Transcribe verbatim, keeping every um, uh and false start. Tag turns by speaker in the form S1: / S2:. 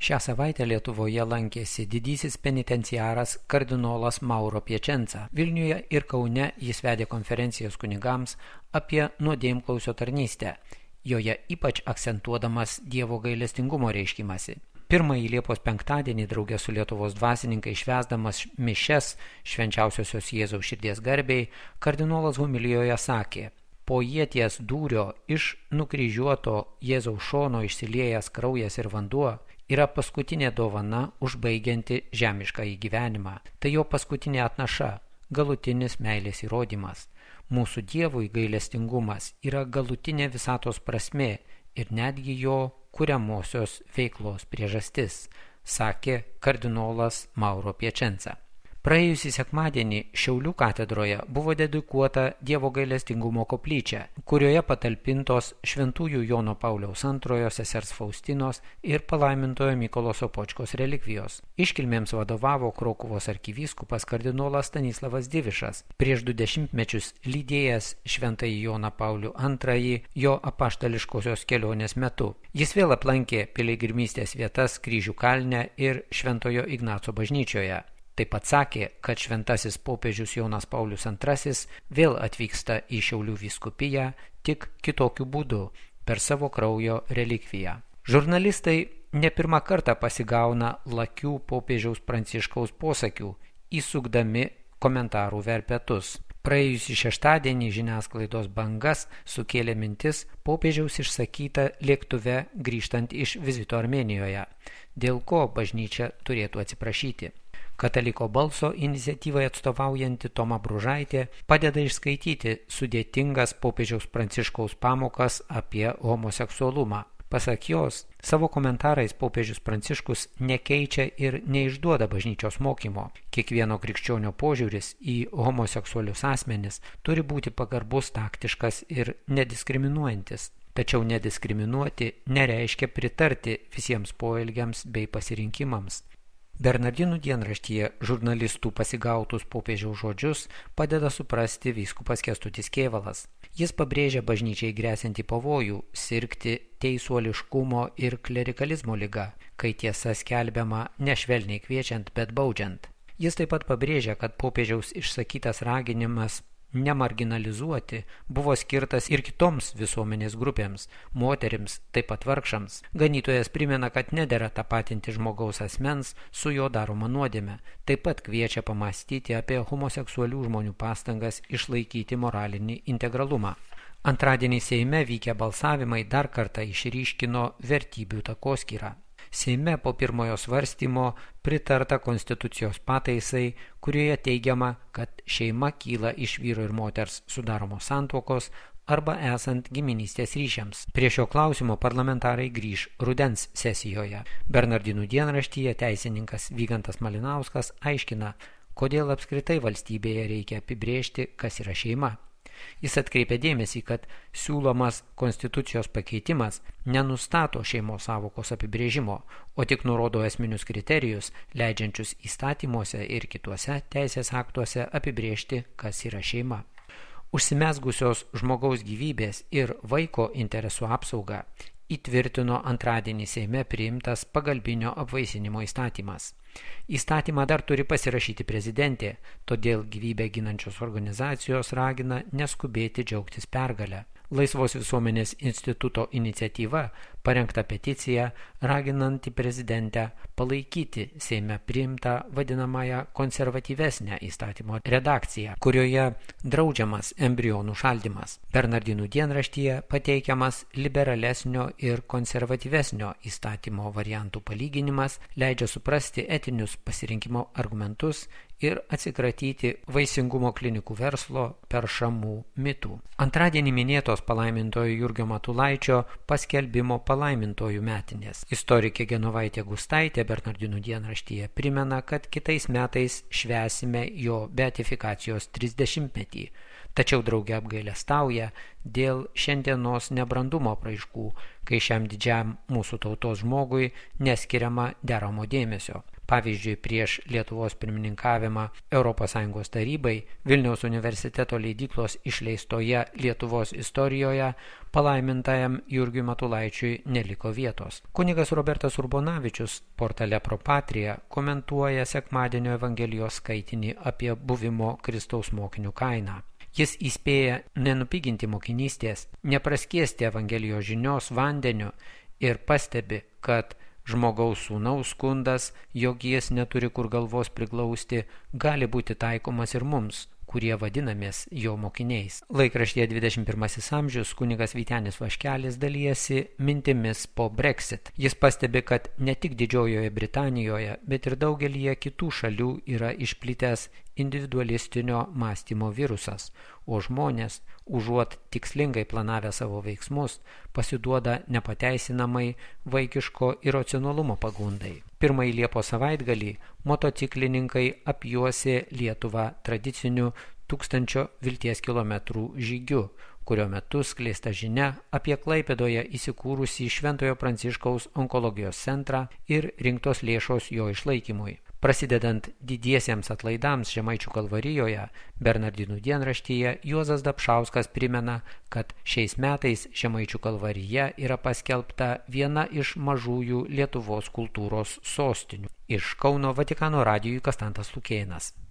S1: Šią savaitę Lietuvoje lankėsi didysis penitenciaras kardinolas Mauro Piacenza. Vilniuje ir Kaune jis vedė konferencijas kunigams apie nuodėmklausio tarnystę, joje ypač akcentuodamas Dievo gailestingumo reiškimąsi. Pirmąjį Liepos penktadienį draugė su Lietuvos dvasininkai švęsdamas mišias švenčiausiosios Jėzaus širdies garbei, kardinolas homilijoje sakė: po ieties dūrio iš nukryžiuoto Jėzaus šono išsiliejęs kraujas ir vanduo yra paskutinė dovana užbaigianti žemiškąjį gyvenimą. Tai jo paskutinė atnaša, galutinis meilės įrodymas. Mūsų Dievui gailestingumas yra galutinė visatos prasmė ir netgi jo kuriamosios veiklos priežastis, sakė kardinolas Mauro Piacenza. Praėjusį sekmadienį Šiaulių katedroje buvo dedikuota Dievo gailestingumo koplyčia, kurioje patalpintos šventųjų Jono Pauliaus antrojo, sesers Faustinos ir palaimintojo Mykolo Sopočkos relikvijos. Iškilmėms vadovavo Krokuvos arkivyskupas kardinolas Stanislavas Divišas, prieš du dešimtmečius lydėjęs šventąjį Joną Paulių antrąjį jo apaštališkosios kelionės metu. Jis vėl aplankė piligrimystės vietas Kryžių kalne ir Šventojo Ignaco bažnyčioje. Taip pat sakė, kad šventasis popiežius Jonas Paulius antrasis vėl atvyksta į Šiaulių vyskupiją tik kitokiu būdu, per savo kraujo relikviją. Žurnalistai ne pirmą kartą pasigauna lakių popiežiaus Pranciškaus posakių, įsukdami komentarų verpetus. Praėjusį šeštadienį žiniasklaidos bangas sukėlė mintis popiežiaus išsakyta lėktuve grįžtant iš vizito Armėnijoje, dėl ko bažnyčia turėtų atsiprašyti. Kataliko balso iniciatyvai atstovaujanti Toma Bružaitė padeda išskaityti sudėtingas popiežiaus Pranciškaus pamokas apie homoseksualumą. Pasak jos, savo komentarais popiežius Pranciškus nekeičia ir neišduoda bažnyčios mokymo. Kiekvieno krikščionio požiūris į homoseksualius asmenis turi būti pagarbus, taktiškas ir nediskriminuojantis. Tačiau nediskriminuoti nereiškia pritarti visiems poelgiams bei pasirinkimams. Bernardinų dienraštyje žurnalistų pasigautus popiežiaus žodžius padeda suprasti vyskupas Kęstutis Kėvalas. Jis pabrėžia bažnyčiai gresiantį pavojų sirgti teisuoliškumo ir klerikalizmo liga, kai tiesa skelbiama nešvelniai kviečiant, bet baudžiant. Jis taip pat pabrėžia, kad popiežiaus išsakytas raginimas nemarginalizuoti buvo skirtas ir kitoms visuomenės grupėms, moterims, taip pat vargšams. Ganytojas primena, kad nedera tapatinti žmogaus asmens su jo daroma nuodėme. Taip pat kviečia pamąstyti apie homoseksualių žmonių pastangas išlaikyti moralinį integralumą. Antradienį Seime vykę balsavimai dar kartą išryškino vertybių takoskyrą. Seime po pirmojo svarstymo pritarta konstitucijos pataisai, kurioje teigiama, kad šeima kyla iš vyro ir moters sudaromos santuokos arba esant giminystės ryšiams. Prie šio klausimo parlamentarai grįž rudens sesijoje. Bernardinų dienraštyje teisininkas Vygantas Malinauskas aiškina, kodėl apskritai valstybėje reikia apibrėžti, kas yra šeima. Jis atkreipia dėmesį, kad siūlomas konstitucijos pakeitimas nenustato šeimos sąvokos apibrėžimo, o tik nurodo esminius kriterijus, leidžiančius įstatymuose ir kituose teisės aktuose apibrėžti, kas yra šeima. Užsimezgusios žmogaus gyvybės ir vaiko interesų apsaugą įtvirtino antradienį Seime priimtas pagalbinio apvaisinimo įstatymas. Įstatymą dar turi pasirašyti prezidentė, todėl gyvybę ginančios organizacijos ragina neskubėti džiaugtis pergalę. Laisvos visuomenės instituto iniciatyva parengta peticija raginanti prezidentę palaikyti Seime priimtą vadinamąją konservatyvesnę įstatymo redakciją, kurioje draudžiamas embrionų šaldymas. Bernardinų dienraštyje pateikiamas liberalesnio ir konservatyvesnio įstatymo variantų palyginimas leidžia suprasti etinius pasirinkimo argumentus ir atsikratyti vaisingumo klinikų verslo peršamų mitų. Antradienį minėtos palaimintojo Jurgio Matulaičio paskelbimo palaimintojų metinės. Istorikė Genovaitė Gustaitė Bernardinų dienraštyje primena, kad kitais metais švęsime jo beatifikacijos trisdešimtmetį, tačiau drauge apgailestauja dėl šiandienos nebrandumo apraiškų, kai šiam didžiam mūsų tautos žmogui neskiriama deramo dėmesio. Pavyzdžiui, prieš Lietuvos pirmininkavimą Europos Sąjungos tarybai Vilniaus universiteto leidyklos išleistoje Lietuvos istorijoje palaimintajam Jurgiui Matulaičiui neliko vietos. Kunigas Robertas Urbonavičius portale Pro Patria komentuoja sekmadienio Evangelijos skaitinį apie buvimo Kristaus mokiniu kainą. Jis įspėja nenupiginti mokinystės, nepraskiesti Evangelijos žinios vandeniu ir pastebi, kad žmogaus sūnaus skundas, jog jis neturi kur galvos priglausti, gali būti taikomas ir mums, kurie vadinamės jo mokiniais. Laikraštyje dvidešimt pirmasis amžius kunigas Vytenis Vaškelis dalijasi mintimis po Brexit. Jis pastebi, kad ne tik Didžiojoje Britanijoje, bet ir daugelyje kitų šalių yra išplitęs individualistinio mąstymo virusas, o žmonės, užuot tikslingai planavę savo veiksmus, pasiduoda nepateisinamai vaikiško iracionalumo pagundai. Pirmąjį Liepos savaitgalį motociklininkai apjuosė Lietuvą tradiciniu tūkstančio vilties kilometrų žygiu, kurio metu skleista žinia apie Klaipėdoje įsikūrusį Šventojo Pranciškaus onkologijos centrą ir rinktos lėšos jo išlaikymui. Prasidedant didiesiems atlaidams Žemaičių Kalvarijoje, Bernardinų dienraštyje Juozas Dapšauskas primena, kad šiais metais Žemaičių Kalvarija yra paskelbta viena iš mažųjų Lietuvos kultūros sostinių. Iš Kauno Vatikano radijui Kastantas Lukėnas.